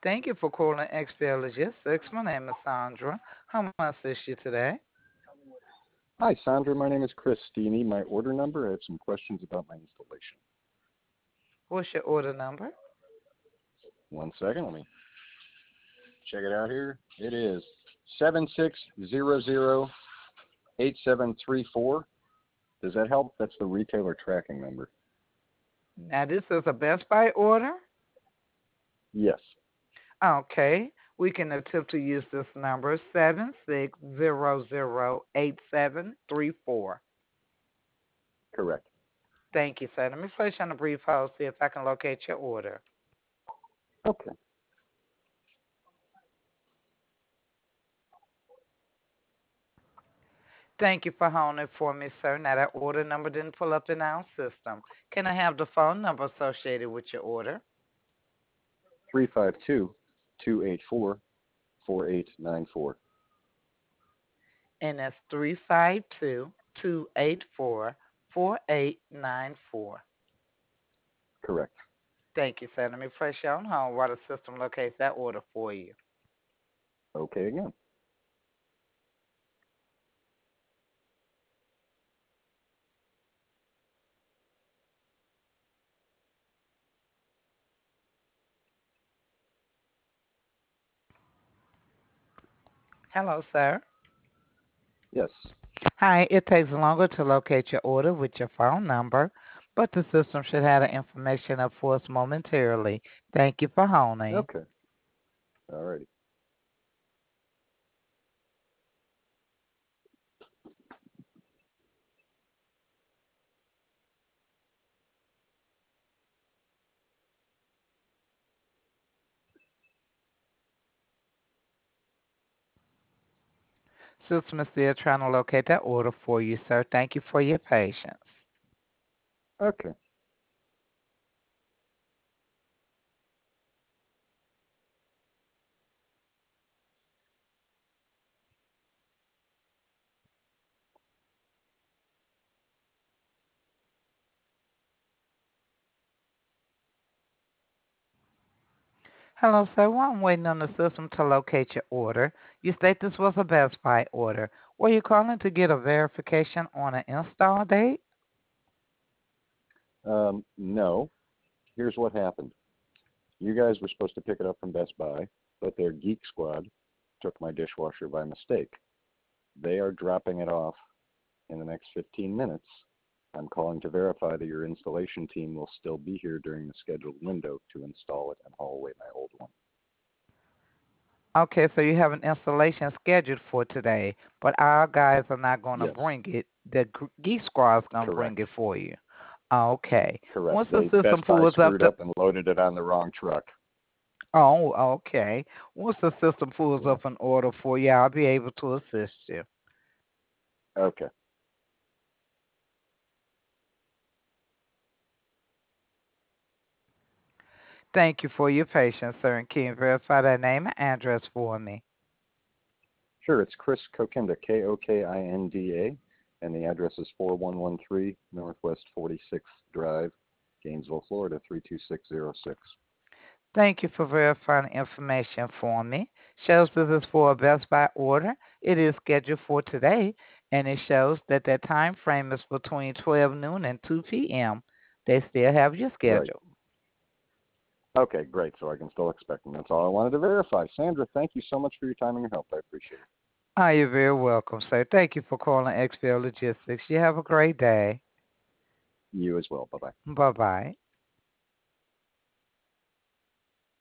Thank you for calling XPL Logistics. My name is Sandra. How may I assist you today? Hi, Sandra. My name is Chris. Do you need my order number? I have some questions about my installation. What's your order number? One second. Let me check it out here. It is 76008734. Does that help? That's the retailer tracking number. Now, this is a Best Buy order. Yes, Okay. We can attempt to use this number 76008734. correct. Thank you, sir. Let me place you on a brief hold, see if I can locate your order. Okay. Thank you for holding for me, sir. Now, that order number didn't pull up in our system. Can I have the phone number associated with your order? 352-284-4894. And that's 352-284-4894. Correct. Thank you, sir. Let me press you on hold while the system locates that order for you. Okay again. Hello, sir. Yes. Hi, it takes longer to locate your order with your phone number, but the system should have the information up for us momentarily. Thank you for holding. Okay. Alrighty. System is still trying to locate that order for you, sir. Thank you for your patience. Okay. Hello, sir. While I'm waiting on the system to locate your order, you state this was a Best Buy order. Were you calling to get a verification on an install date? No. Here's what happened. You guys were supposed to pick it up from Best Buy, but their Geek Squad took my dishwasher by mistake. They are dropping it off in the next 15 minutes. I'm calling to verify that your installation team will still be here during the scheduled window to install it and haul away my old one. Okay, so you have an installation scheduled for today, but our guys are not going to Yes, bring it. The Geek Squad's going to bring correct. it for you. Okay. Correct. Once the They system Best Buy pulls up screwed the up and loaded it on the wrong truck. Oh, okay. Once the system pulls Yeah. up an order for you, I'll be able to assist you. Okay. Thank you for your patience, sir. And can you verify that name and address for me? Sure. It's Chris Kokinda, Kokinda, and the address is 4113 Northwest 46th Drive, Gainesville, Florida 32606. Thank you for verifying the information for me. Shows this is for a Best Buy order. It is scheduled for today, and it shows that that time frame is between 12 noon and 2 p.m. They still have you Right. scheduled. Okay, great. So I can still expect them. That's all I wanted to verify. Sandra, thank you so much for your time and your help. I appreciate it. Oh, you're very welcome, sir. Thank you for calling XPL Logistics. You have a great day. You as well. Bye-bye. Bye bye.